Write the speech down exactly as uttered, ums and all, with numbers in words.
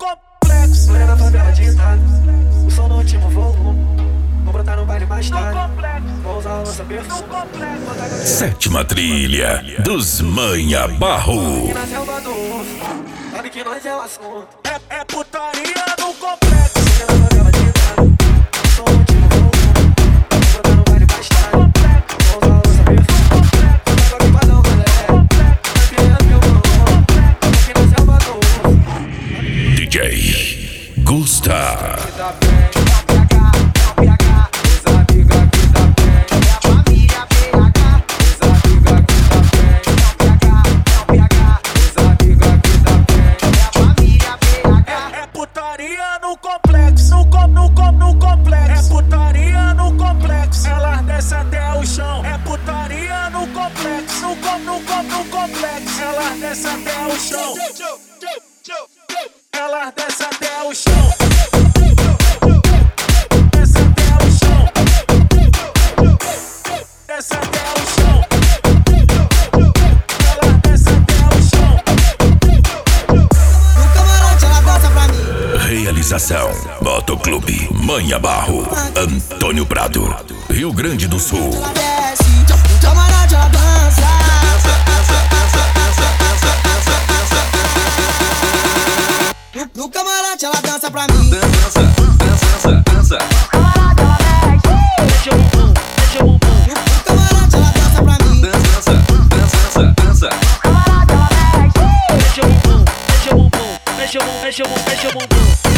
complexo. Mulher na favela ditado, o som no último volume. Vou brotar no baile mais tarde. Vou usar a lança perfume. Sétima trilha dos Manha Barro. Aqui na selva do urso, sabe que nós é o assunto. É, é putaria no complexo. Mulher na favela ditado, o som no último volume. Vou brotar no baile mais tarde. Vou usar a lança perfume. Vou aqui pra dar um rolê. Aqui é meu mano. Aqui na selva do urso. D J Gusta. No complexo, no com, no com, no complexo. É putaria no complexo. Elas descem até o chão. É putaria no complexo, no com, no com, no complexo. Elas descem até o chão. Elas descem até o chão. Desce até o chão. Desce até o chão. Elas descem até o chão. No camarote ela dança pra mim. Realização Motoclube Manha Barro, Antônio Prado, Rio Grande do Sul. Ela desce, no camarote ela dança. No, no camarote ela dança pra mim. Dança, dança, dança. Deixa o bumbum, deixa o bumbum. No camarote ela dança pra mim. Dança, dança, dança. Deixa o bumbum, deixa o bumbum, deixa o bumbum, deixa o bumbum, deixa o bumbum.